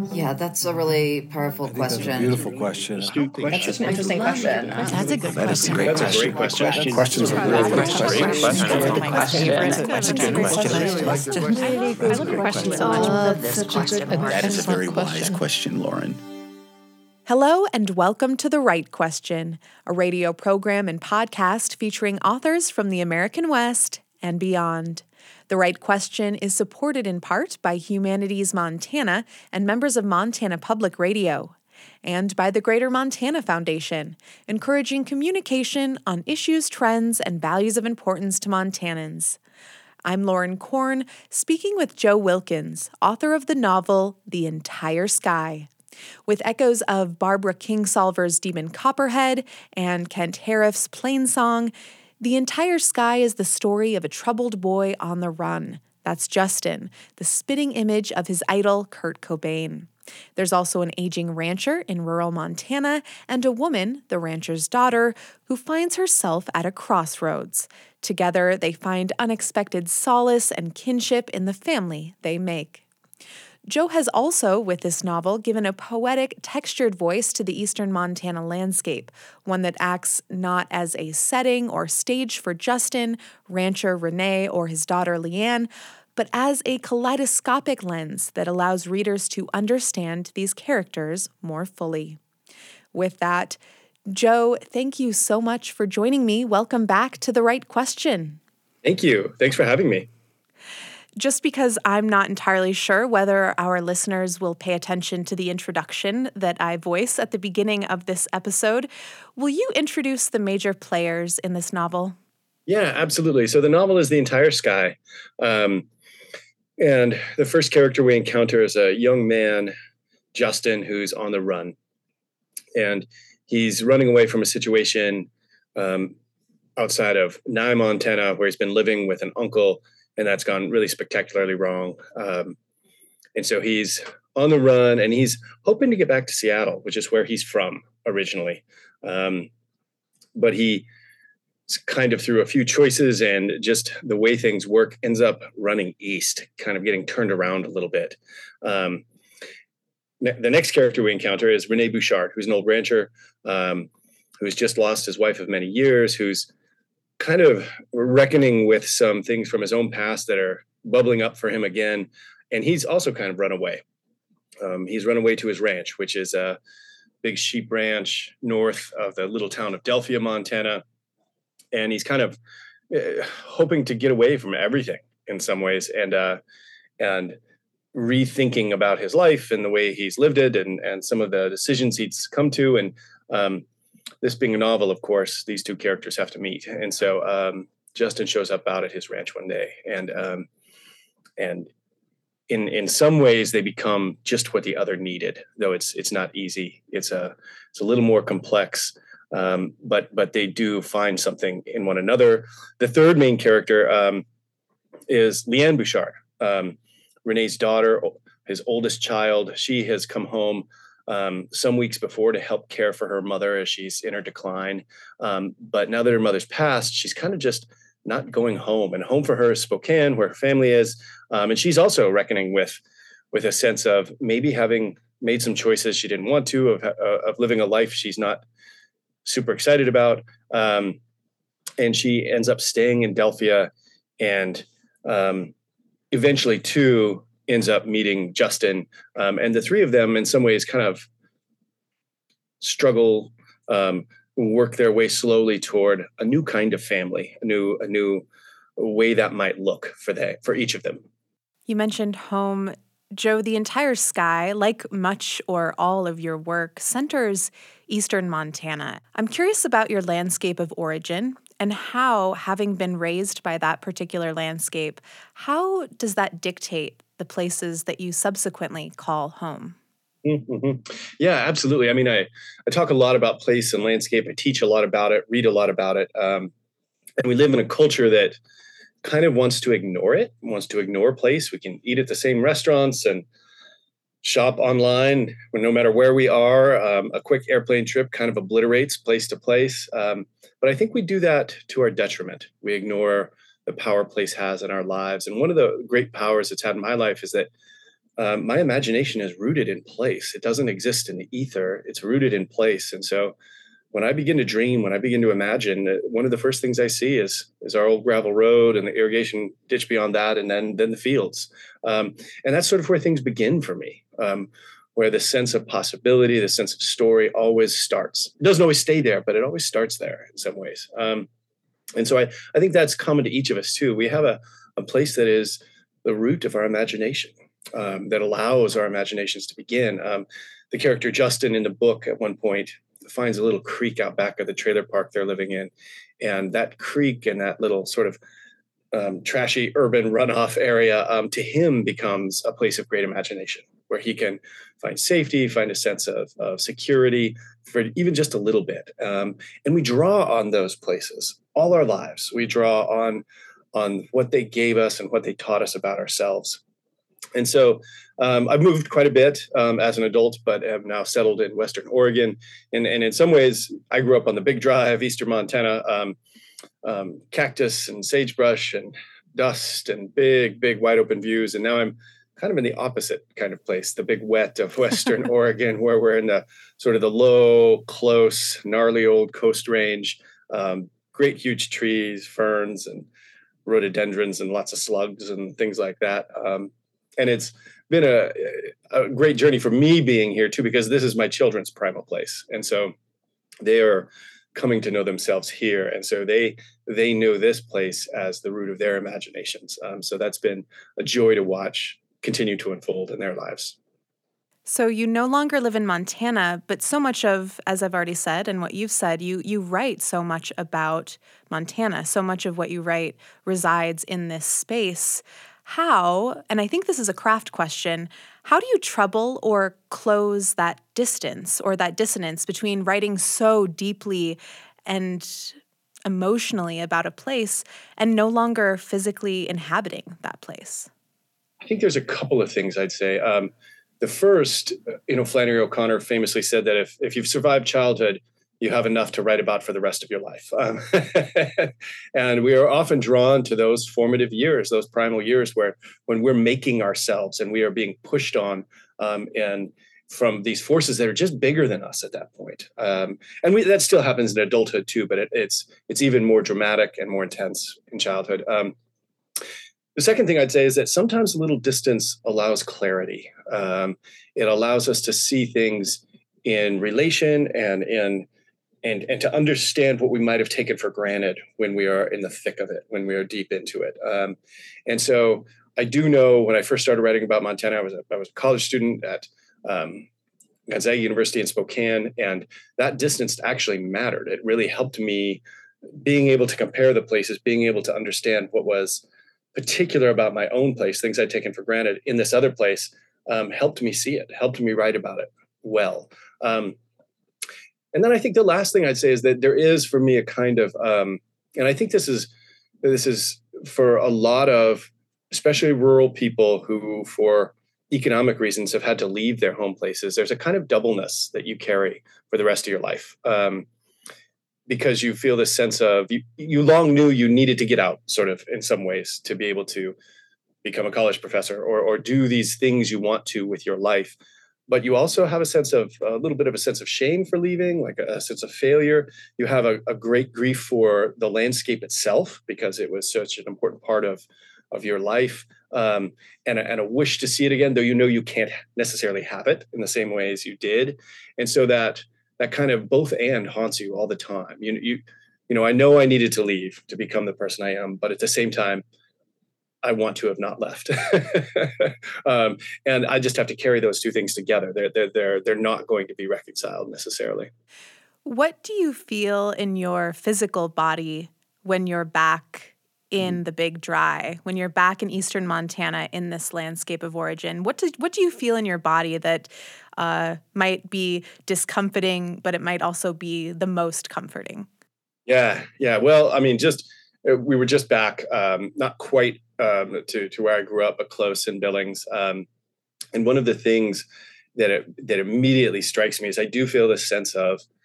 Yeah, that's a really powerful I think that's a question. beautiful question. That's an interesting love question. it. That's a good That is a question. great That's a great question. Questions are really good questions. I love your question so much. Oh, that's such a good That is a very wise question. question, Lauren. Hello and welcome to The Right Question, a radio program and podcast featuring authors from the American West and beyond. The Right Question is supported in part by Humanities Montana and members of Montana Public Radio, and by the Greater Montana Foundation, encouraging communication on issues, trends, and values of importance to Montanans. I'm Lauren Korn, speaking with Joe Wilkins, author of the novel The Entire Sky. With echoes of Barbara Kingsolver's Demon Copperhead and Kent Harriff's Plainsong, The Entire Sky is the story of a troubled boy on the run. That's Justin, the spitting image of his idol, Kurt Cobain. There's also an aging rancher in rural Montana and a woman, the rancher's daughter, who finds herself at a crossroads. Together, they find unexpected solace and kinship in the family they make. Joe has also, with this novel, given a poetic, textured voice to the eastern Montana landscape, one that acts not as a setting or stage for Justin, rancher Renee, or his daughter Leanne, but as a kaleidoscopic lens that allows readers to understand these characters more fully. With that, Joe, thank you so much for joining me. Welcome back to The Right Question. Thank you. Thanks for having me. Just because I'm not entirely sure whether our listeners will pay attention to the introduction that I voice at the beginning of this episode, will you introduce the major players in this novel? Yeah, absolutely. So the novel is The Entire Sky. And the first character we encounter is a young man, Justin, who's on the run. And he's running away from a situation outside of Nye, Montana, where he's been living with an uncle, and that's gone really spectacularly wrong. And so he's on the run, and he's hoping to get back to Seattle, which is where he's from originally. But he kind of through a few choices and just the way things work, ends up running east, kind of getting turned around a little bit. The next character we encounter is Rene Bouchard, who's an old rancher who's just lost his wife of many years, who's kind of reckoning with some things from his own past that are bubbling up for him again. And he's also kind of run away. He's run away to his ranch, which is a big sheep ranch north of the little town of Delphia, Montana. And he's kind of hoping to get away from everything in some ways and rethinking about his life and the way he's lived it and some of the decisions he's come to. And this being a novel, of course, these two characters have to meet. And so Justin shows up out at his ranch one day. And in some ways, they become just what the other needed, though it's not easy. It's a little more complex. But they do find something in one another. The third main character is Leanne Bouchard, Renee's daughter, his oldest child. She has come home some weeks before to help care for her mother as she's in her decline. But now that her mother's passed, she's kind of just not going home. And home for her is Spokane, where her family is. And she's also reckoning with a sense of maybe having made some choices she didn't want to, of living a life she's not super excited about. And she ends up staying in Delphia and eventually too ends up meeting Justin. And the three of them in some ways kind of struggle, work their way slowly toward a new kind of family, a new way that might look for each of them. You mentioned home. Joe, The Entire Sky, like much or all of your work, centers eastern Montana. I'm curious about your landscape of origin and how, having been raised by that particular landscape, how does that dictate the places that you subsequently call home? Mm-hmm. Yeah, absolutely. I mean, I talk a lot about place and landscape. I teach a lot about it, read a lot about it. And we live in a culture that kind of wants to ignore place. We can eat at the same restaurants and shop online no matter where we are. A quick airplane trip kind of obliterates place to place. But I think we do that to our detriment. We ignore the power place has in our lives. And one of the great powers it's had in my life is that my imagination is rooted in place. It doesn't exist in the ether. It's rooted in place. And so when I begin to dream, when I begin to imagine, one of the first things I see is our old gravel road and the irrigation ditch beyond that, and then the fields. And that's sort of where things begin for me, where the sense of possibility, the sense of story always starts. It doesn't always stay there, but it always starts there in some ways. And so I think that's common to each of us too. We have a place that is the root of our imagination, that allows our imaginations to begin. The character Justin in the book at one point finds a little creek out back of the trailer park they're living in. And that creek and that little sort of trashy urban runoff area to him becomes a place of great imagination, where he can find safety, find a sense of security for even just a little bit. And we draw on those places all our lives. We draw on what they gave us and what they taught us about ourselves. And so I've moved quite a bit as an adult, but am now settled in Western Oregon. And in some ways, I grew up on the Big Drive, Eastern Montana, cactus and sagebrush and dust and big, wide open views. And now I'm kind of in the opposite kind of place, the big wet of Western Oregon, where we're in the sort of the low, close, gnarly old Coast Range, great huge trees, ferns, and rhododendrons, and lots of slugs and things like that. And it's been a great journey for me being here too, because this is my children's primal place. And so they are coming to know themselves here. And so they know this place as the root of their imaginations. So that's been a joy to watch continue to unfold in their lives. So you no longer live in Montana, but so much of, as I've already said, and what you've said, you write so much about Montana. So much of what you write resides in this space. How, and I think this is a craft question, how do you trouble or close that distance or that dissonance between writing so deeply and emotionally about a place and no longer physically inhabiting that place? I think there's a couple of things I'd say. The first, Flannery O'Connor famously said that if you've survived childhood, you have enough to write about for the rest of your life. And we are often drawn to those formative years, those primal years when we're making ourselves and we are being pushed on and from these forces that are just bigger than us at that point. And that still happens in adulthood too, but it's even more dramatic and more intense in childhood. The second thing I'd say is that sometimes a little distance allows clarity. It allows us to see things in relation and to understand what we might have taken for granted when we are in the thick of it, when we are deep into it. And so I do know when I first started writing about Montana, I was a college student at Gonzaga University in Spokane, and that distance actually mattered. It really helped me being able to compare the places, being able to understand what was particular about my own place, things I'd taken for granted in this other place, helped me see it, helped me write about it well. And then I think the last thing I'd say is that there is for me a kind of, and I think this is for a lot of, especially rural people who for economic reasons have had to leave their home places. There's a kind of doubleness that you carry for the rest of your life. Because you feel this sense of, you long knew you needed to get out, sort of, in some ways, to be able to become a college professor or do these things you want to with your life. But you also have a little bit of a sense of shame for leaving, like a sense of failure. You have a great grief for the landscape itself, because it was such an important part of your life, and a wish to see it again, though you can't necessarily have it in the same way as you did. And so that kind of both and haunts you all the time. I know I needed to leave to become the person I am, but at the same time, I want to have not left. And I just have to carry those two things together. They're not going to be reconciled necessarily. What do you feel in your physical body when you're back in the Big Dry, when you're back in Eastern Montana in this landscape of origin? What do you feel in your body that might be discomforting, but it might also be the most comforting? Yeah. Well, I mean, we were just back, not quite to where I grew up, but close in Billings. And one of the things that immediately strikes me is I do feel this sense of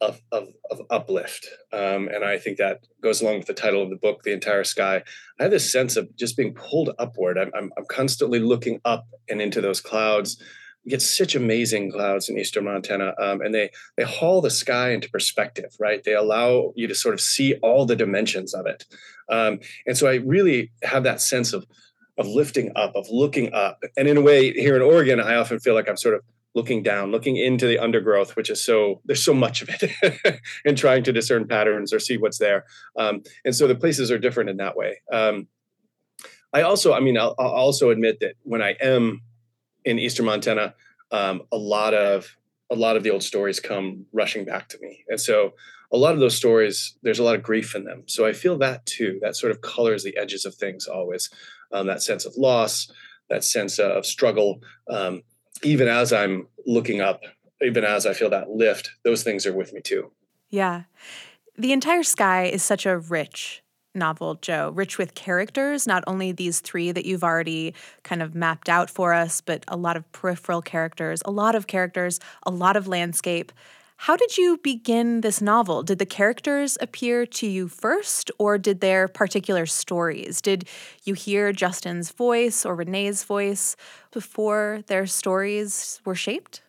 of uplift. And I think that goes along with the title of the book, The Entire Sky. I have this sense of just being pulled upward. I'm constantly looking up and into those clouds. You get such amazing clouds in eastern Montana, and they haul the sky into perspective, right? They allow you to sort of see all the dimensions of it. And so I really have that sense of lifting up, of looking up. And in a way, here in Oregon, I often feel like I'm sort of looking down, looking into the undergrowth, which is there's so much of it, and trying to discern patterns or see what's there. And so the places are different in that way. I'll also admit that when I am in eastern Montana, a lot of the old stories come rushing back to me. And so a lot of those stories, there's a lot of grief in them. So I feel that too, that sort of colors the edges of things always. That sense of loss, that sense of struggle. Even as I'm looking up, even as I feel that lift, those things are with me too. Yeah. The Entire Sky is such a rich novel, Joe, rich with characters, not only these three that you've already kind of mapped out for us, but a lot of peripheral characters, a lot of landscape. How did you begin this novel? Did the characters appear to you first, or did their particular stories? Did you hear Justin's voice or Renee's voice before their stories were shaped?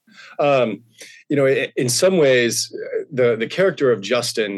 In some ways, the character of Justin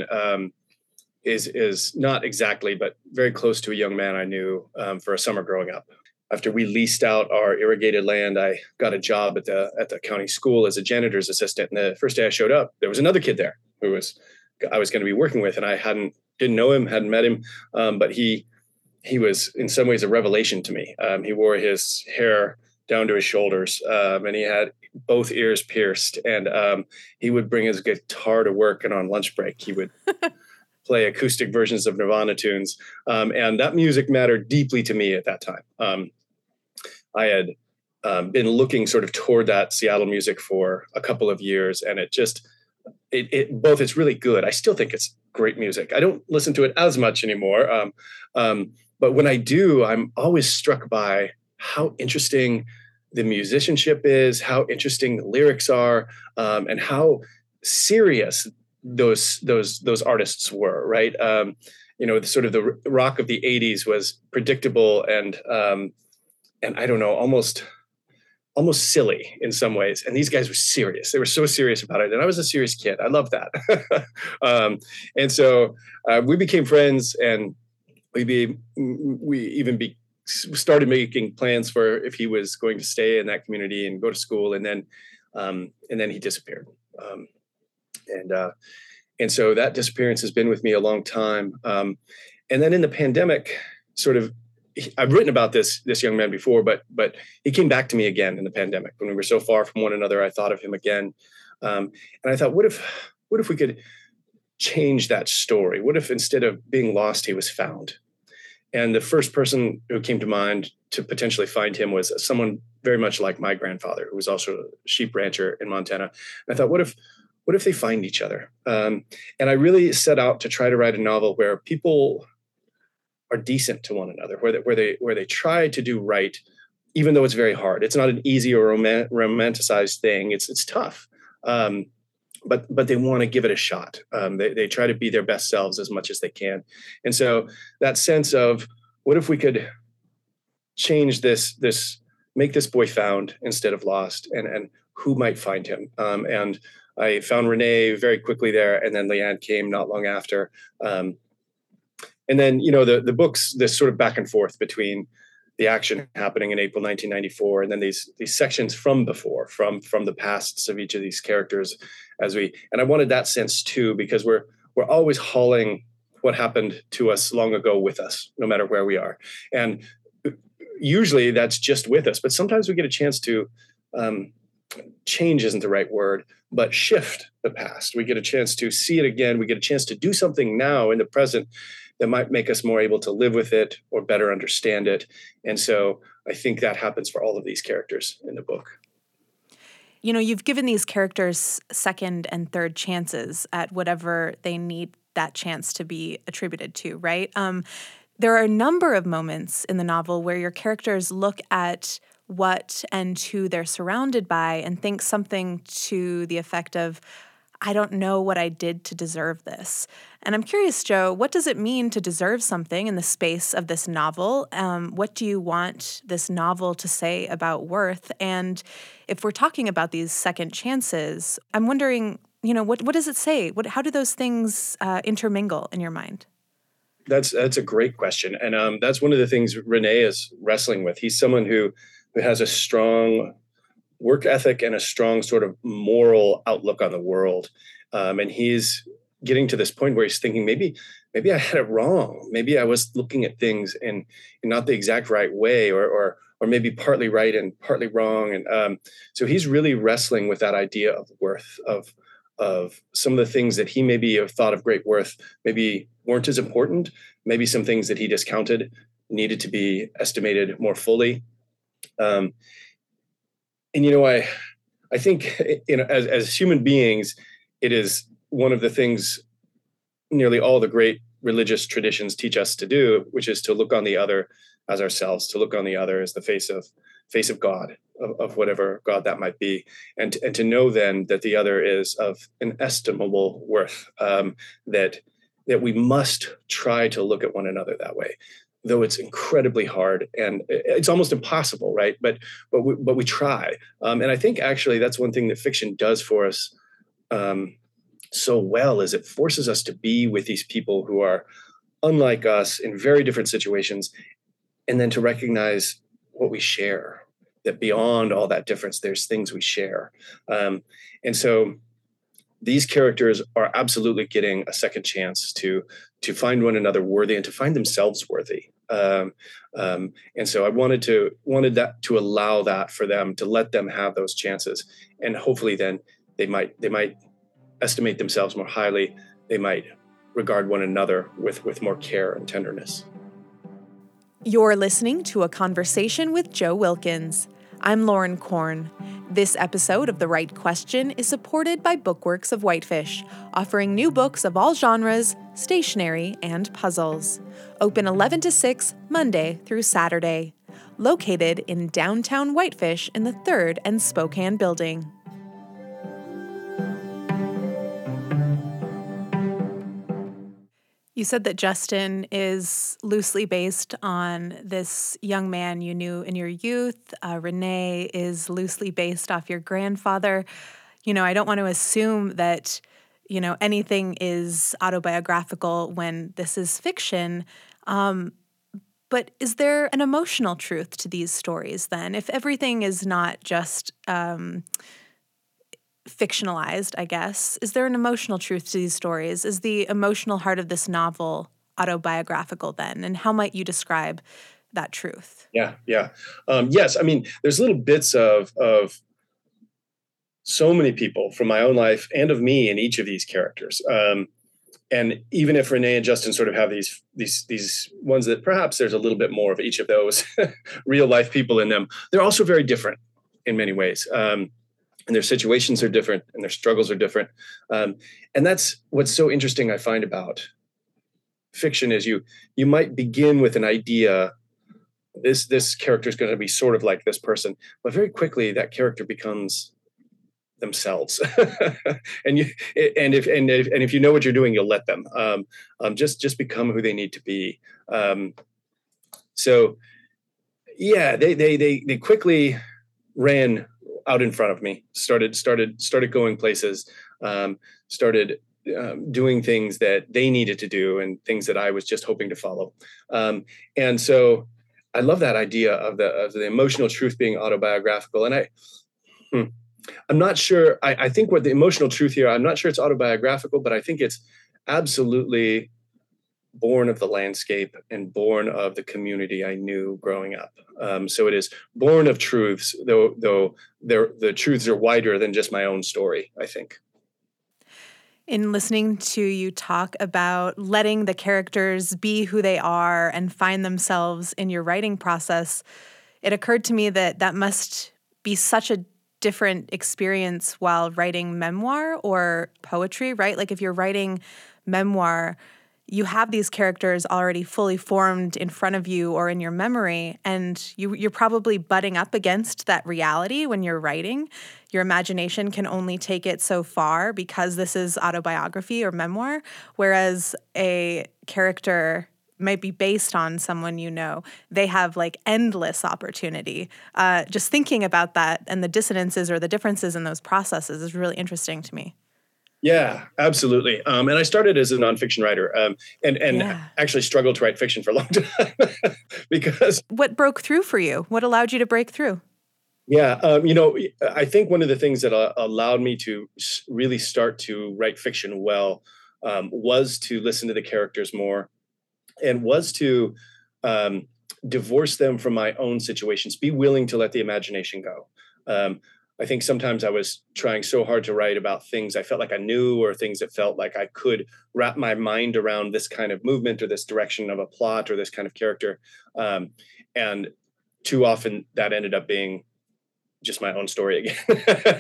is not exactly, but very close to a young man I knew for a summer growing up. After we leased out our irrigated land, I got a job at the county school as a janitor's assistant. And the first day I showed up, there was another kid there who I was going to be working with, and I didn't know him, hadn't met him, but he was in some ways a revelation to me. He wore his hair down to his shoulders, and he had both ears pierced, and he would bring his guitar to work, and on lunch break he would play acoustic versions of Nirvana tunes. And that music mattered deeply to me at that time. I had been looking sort of toward that Seattle music for a couple of years, and it's really good. I still think it's great music. I don't listen to it as much anymore. But when I do, I'm always struck by how interesting the musicianship is, how interesting the lyrics are, and how serious those artists were, right? Sort of the rock of the 80s was predictable and I don't know, almost silly in some ways. And these guys were serious. They were so serious about it. And I was a serious kid. I loved that. And so we became friends, and we started making plans for if he was going to stay in that community and go to school. And then he disappeared. And so that disappearance has been with me a long time. And then in the pandemic, sort of, I've written about this young man before, but he came back to me again in the pandemic. When we were so far from one another, I thought of him again. And I thought, what if we could change that story? What if instead of being lost, he was found? And the first person who came to mind to potentially find him was someone very much like my grandfather, who was also a sheep rancher in Montana. And I thought, what if they find each other? And I really set out to try to write a novel where people are decent to one another, where they try to do right, even though it's very hard. It's not an easy or romanticized thing. It's tough, but they want to give it a shot. They try to be their best selves as much as they can. And so that sense of what if we could change this, make this boy found instead of lost, and who might find him? And I found Renee very quickly there, and then Leanne came not long after. And then, the books, this sort of back and forth between the action happening in April 1994, and then these sections from before, from the pasts of each of these characters, and I wanted that sense too, because we're always hauling what happened to us long ago with us, no matter where we are. And usually that's just with us, but sometimes we get a chance to change isn't the right word, but shift the past. We get a chance to see it again. We get a chance to do something now in the present that might make us more able to live with it or better understand it. And so I think that happens for all of these characters in the book. You've given these characters second and third chances at whatever they need that chance to be attributed to, right? There are a number of moments in the novel where your characters look at what and who they're surrounded by and think something to the effect of, I don't know what I did to deserve this. And I'm curious, Joe, what does it mean to deserve something in the space of this novel? What do you want this novel to say about worth? And if we're talking about these second chances, I'm wondering, what does it say? How do those things intermingle in your mind? That's a great question. And that's one of the things Renee is wrestling with. He's someone who has a strong work ethic and a strong sort of moral outlook on the world. And he's getting to this point where he's thinking, maybe I had it wrong. Maybe I was looking at things in not the exact right way, or maybe partly right and partly wrong. And so he's really wrestling with that idea of worth, of some of the things that he maybe have thought of great worth, maybe weren't as important. Maybe some things that he discounted needed to be estimated more fully. And I think as human beings, it is one of the things nearly all the great religious traditions teach us to do, which is to look on the other as ourselves, to look on the other as the face of God, of whatever God that might be, and to know then that the other is of inestimable worth, that we must try to look at one another that way, though it's incredibly hard and it's almost impossible, right? But we try, and I think actually that's one thing that fiction does for us so well, is it forces us to be with these people who are unlike us in very different situations, and then to recognize what we share, that beyond all that difference, there's things we share. And so these characters are absolutely getting a second chance to find one another worthy and to find themselves worthy. And so I wanted that to allow that for them, to let them have those chances. And hopefully then they might estimate themselves more highly. They might regard one another with more care and tenderness. You're listening to a conversation with Joe Wilkins. I'm Lauren Korn. This episode of The Right Question is supported by Bookworks of Whitefish, offering new books of all genres, stationery, and puzzles. Open 11 to 6, Monday through Saturday. Located in downtown Whitefish in the 3rd and Spokane building. You said that Justin is loosely based on this young man you knew in your youth. Renee is loosely based off your grandfather. I don't want to assume that, anything is autobiographical when this is fiction. But is there an emotional truth to these stories then? If everything is not just fictionalized, I guess. Is there an emotional truth to these stories? Is the emotional heart of this novel autobiographical then? And how might you describe that truth? Yeah. Yes. I mean, there's little bits of so many people from my own life and of me in each of these characters. And even if Renee and Justin sort of have these ones that perhaps there's a little bit more of each of those real life people in them, they're also very different in many ways. And their situations are different and their struggles are different. And that's what's so interesting I find about fiction is you might begin with an idea, this character is going to be sort of like this person, but very quickly that character becomes themselves. and if you know what you're doing, you'll let them just become who they need to be. So yeah, they quickly ran out in front of me, started going places, started doing things that they needed to do and things that I was just hoping to follow. And so I love that idea of the emotional truth being autobiographical. And I'm not sure, I think what the emotional truth here, I'm not sure it's autobiographical, but I think it's absolutely born of the landscape and born of the community I knew growing up. So it is born of truths, though the truths are wider than just my own story, I think. In listening to you talk about letting the characters be who they are and find themselves in your writing process, it occurred to me that must be such a different experience while writing memoir or poetry, right? Like if you're writing memoir, you have these characters already fully formed in front of you or in your memory, and you're probably butting up against that reality when you're writing. Your imagination can only take it so far because this is autobiography or memoir, whereas a character might be based on someone you know. They have like endless opportunity. Just thinking about that and the dissonances or the differences in those processes is really interesting to me. Yeah, absolutely. And I started as a nonfiction writer, and actually struggled to write fiction for a long time because. What broke through for you? What allowed you to break through? Yeah, I think one of the things that allowed me to really start to write fiction well was to listen to the characters more, and was to divorce them from my own situations. Be willing to let the imagination go. I think sometimes I was trying so hard to write about things I felt like I knew, or things that felt like I could wrap my mind around this kind of movement or this direction of a plot or this kind of character. And too often that ended up being just my own story again.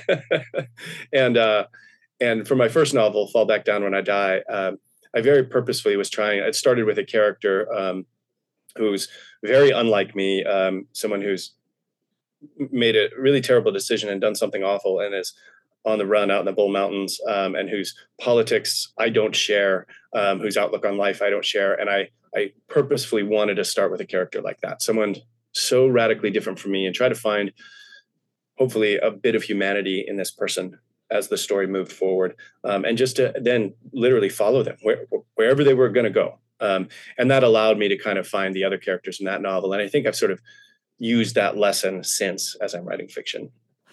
And for my first novel, Fall Back Down When I Die, I very purposefully was trying. It started with a character who's very unlike me, someone who's made a really terrible decision and done something awful and is on the run out in the Bull Mountains, and whose politics I don't share, whose outlook on life I don't share. And I purposefully wanted to start with a character like that, someone so radically different from me, and try to find hopefully a bit of humanity in this person as the story moved forward, and just to then literally follow them wherever they were going to go. And that allowed me to kind of find the other characters in that novel. And I think I've sort of used that lesson since as I'm writing fiction.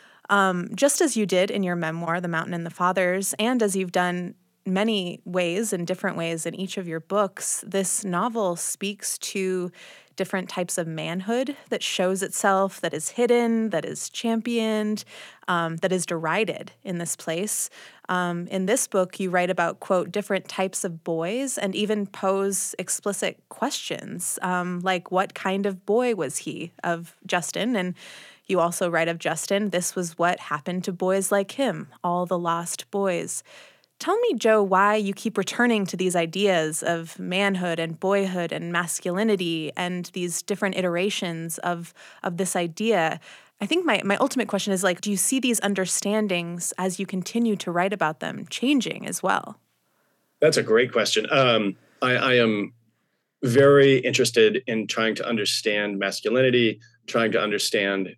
Just as you did in your memoir, The Mountain and the Fathers, and as you've done many ways and different ways in each of your books, this novel speaks to different types of manhood that shows itself, that is hidden, that is championed, that is derided in this place. In this book, you write about, quote, different types of boys, and even pose explicit questions, like what kind of boy was he, of Justin? And you also write of Justin, this was what happened to boys like him, all the lost boys. Tell me, Joe, why you keep returning to these ideas of manhood and boyhood and masculinity and these different iterations of this idea. I think my ultimate question is, like, do you see these understandings as you continue to write about them changing as well? That's a great question. I am very interested in trying to understand masculinity, trying to understand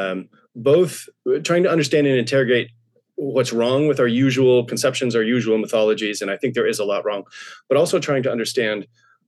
both, trying to understand and interrogate what's wrong with our usual conceptions, our usual mythologies, and I think there is a lot wrong, but also trying to understand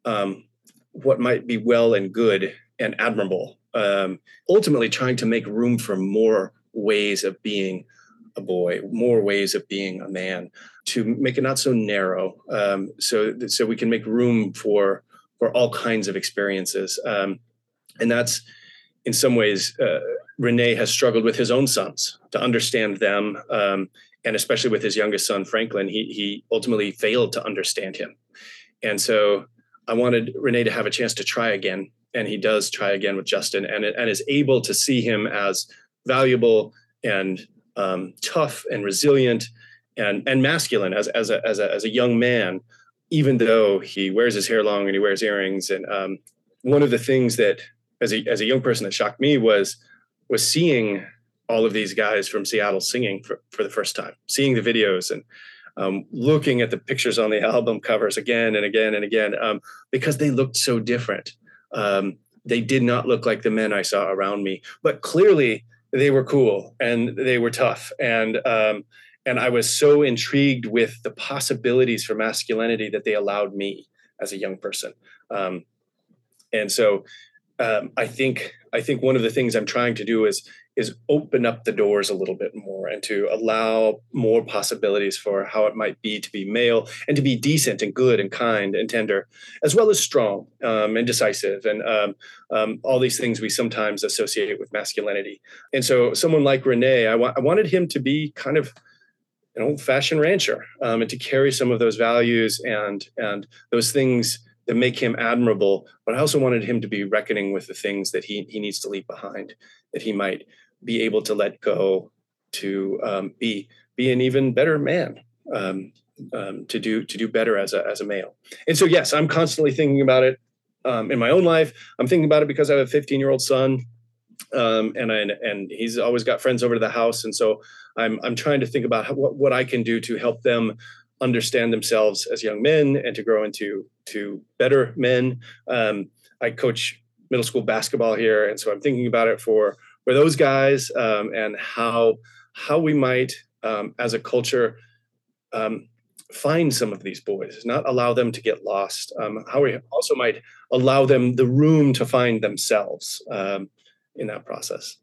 what might be well and good and admirable. Ultimately trying to make room for more ways of being a boy, more ways of being a man, to make it not so narrow, so we can make room for all kinds of experiences. And that's, in some ways, René has struggled with his own sons to understand them, and especially with his youngest son, Franklin, he ultimately failed to understand him. And so I wanted René to have a chance to try again, and he does try again with Justin, and is able to see him as valuable and tough and resilient and masculine as a young man, even though he wears his hair long and he wears earrings. And one of the things that as a young person that shocked me was seeing all of these guys from Seattle singing for the first time, seeing the videos and looking at the pictures on the album covers again and again and again, because they looked so different. They did not look like the men I saw around me, but clearly they were cool and they were tough. And I was so intrigued with the possibilities for masculinity that they allowed me as a young person. And so I think one of the things I'm trying to do is open up the doors a little bit more and to allow more possibilities for how it might be to be male and to be decent and good and kind and tender, as well as strong and decisive and all these things we sometimes associate with masculinity. And so someone like René, I wanted him to be kind of an old-fashioned rancher, and to carry some of those values and those things that make him admirable, but I also wanted him to be reckoning with the things that he needs to leave behind, that he might be able to let go to be an even better man. to do better as a male. And so, yes, I'm constantly thinking about it in my own life. I'm thinking about it because I have a 15-year-old son, and he's always got friends over to the house, and so I'm trying to think about what I can do to help them understand themselves as young men and to grow into better men. I coach middle school basketball here, and so I'm thinking about it for those guys, and how we might, as a culture, find some of these boys, not allow them to get lost. How we also might allow them the room to find themselves in that process.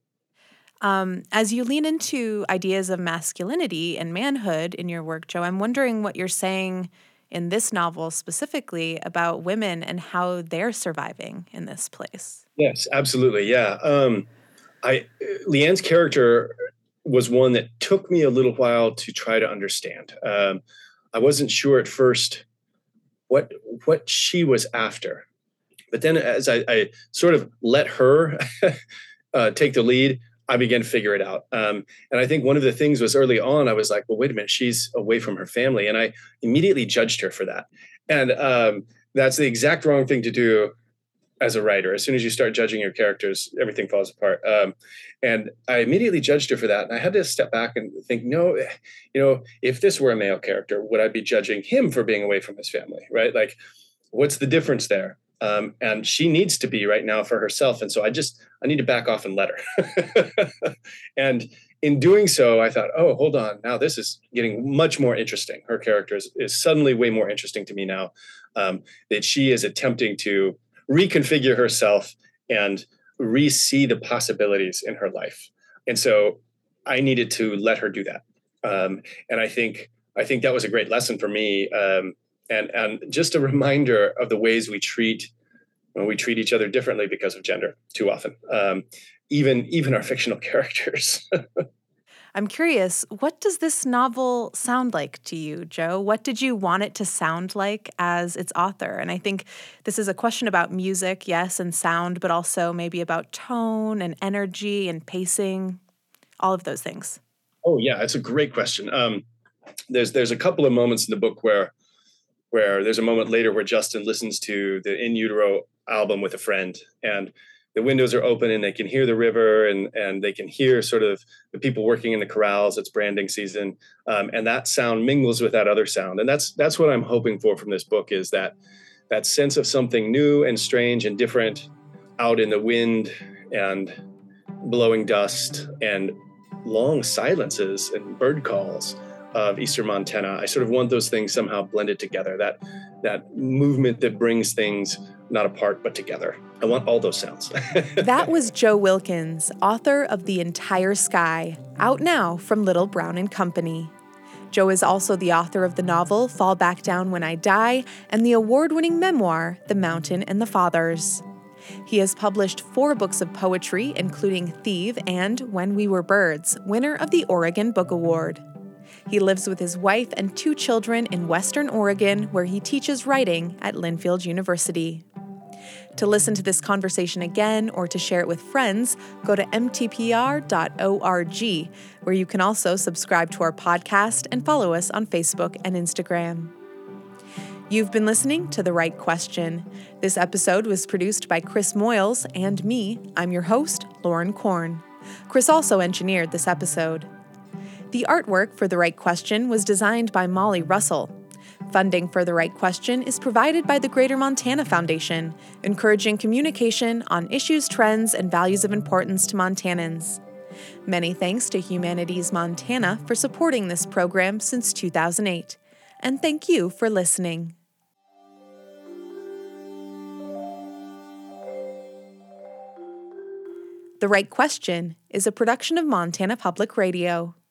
As you lean into ideas of masculinity and manhood in your work, Joe, I'm wondering what you're saying in this novel specifically about women and how they're surviving in this place. Yes, absolutely. Yeah. Leanne's character was one that took me a little while to try to understand. I wasn't sure at first what she was after, but then as I sort of let her take the lead, I began to figure it out. And I think one of the things was early on, I was like, well, wait a minute, she's away from her family. And I immediately judged her for that. And that's the exact wrong thing to do as a writer. As soon as you start judging your characters, everything falls apart. And I immediately judged her for that. And I had to step back and think, no, if this were a male character, would I be judging him for being away from his family, right? Like, what's the difference there? And she needs to be right now for herself. And so I need to back off and let her. And in doing so, I thought, oh, hold on. Now this is getting much more interesting. Her character is suddenly way more interesting to me now, that she is attempting to reconfigure herself and re-see the possibilities in her life. And so I needed to let her do that. And I think that was a great lesson for me. And just a reminder of the ways we treat each other differently because of gender too often, even our fictional characters. I'm curious, what does this novel sound like to you, Joe? What did you want it to sound like as its author? And I think this is a question about music, yes, and sound, but also maybe about tone and energy and pacing, all of those things. Oh, yeah, it's a great question. There's a couple of moments in the book where there's a moment later where Justin listens to the In Utero album with a friend, and the windows are open and they can hear the river and they can hear sort of the people working in the corrals. It's branding season. And that sound mingles with that other sound. And that's what I'm hoping for from this book, is that sense of something new and strange and different out in the wind and blowing dust and long silences and bird calls of Eastern Montana. I sort of want those things somehow blended together, that movement that brings things not apart, but together. I want all those sounds. That was Joe Wilkins, author of The Entire Sky, out now from Little Brown and Company. Joe is also the author of the novel Fall Back Down When I Die and the award-winning memoir The Mountain and the Fathers. He has published 4 books of poetry, including Thief and When We Were Birds, winner of the Oregon Book Award. He lives with his wife and 2 children in Western Oregon, where he teaches writing at Linfield University. To listen to this conversation again or to share it with friends, go to mtpr.org, where you can also subscribe to our podcast and follow us on Facebook and Instagram. You've been listening to The Right Question. This episode was produced by Chris Moyles and me. I'm your host, Lauren Korn. Chris also engineered this episode. The artwork for The Right Question was designed by Molly Russell. Funding for The Right Question is provided by the Greater Montana Foundation, encouraging communication on issues, trends, and values of importance to Montanans. Many thanks to Humanities Montana for supporting this program since 2008. And thank you for listening. The Right Question is a production of Montana Public Radio.